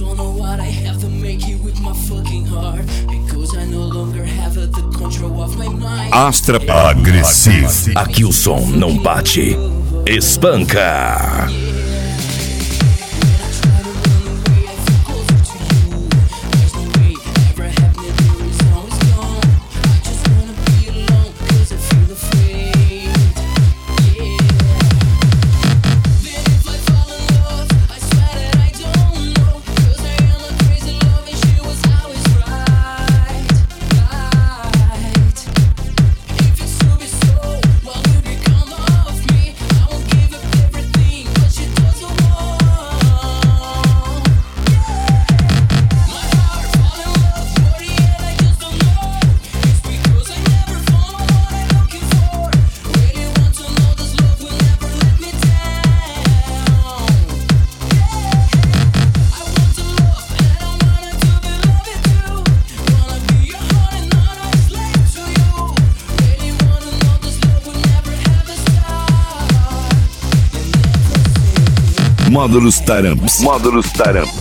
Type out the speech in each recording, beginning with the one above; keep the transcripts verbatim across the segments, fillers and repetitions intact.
don't know what I have to make it with my fucking heart, because I no longer have the control of my mind. Astra agressivo. Aqui o som não bate, espanca. Módulos Taramps. Módulos Taramps.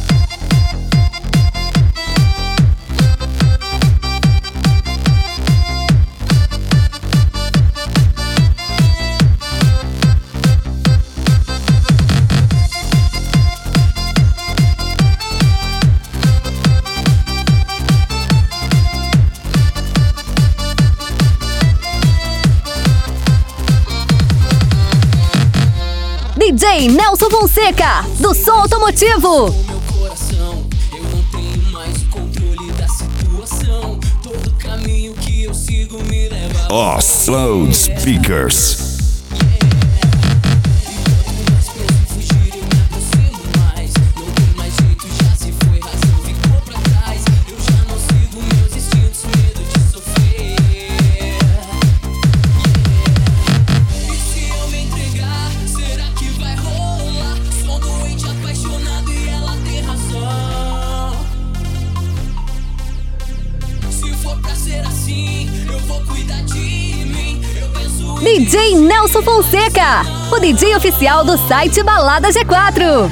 D J Nelson Fonseca, do Som Automotivo. Meu coração, eu não tenho mais o controle da situação. Todo caminho que eu sigo me leva Oh, Loud Speakers. D J Nelson Fonseca, o D J oficial do site Balada G quatro.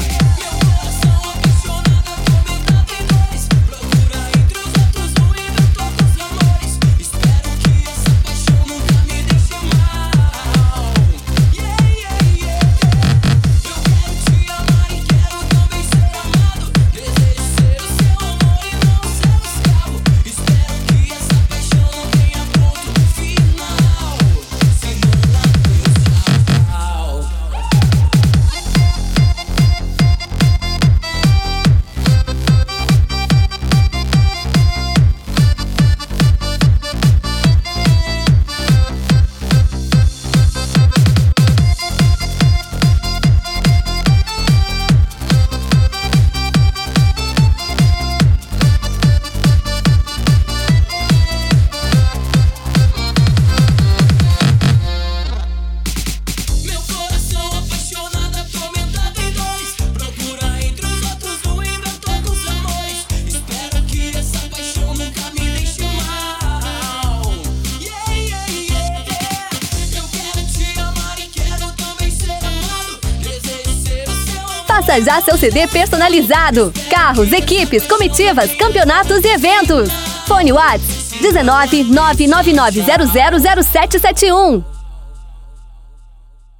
Faça já seu C D personalizado. Carros, equipes, comitivas, campeonatos e eventos. Fone WhatsApp dezenove, nove nove nove zero zero zero sete sete um.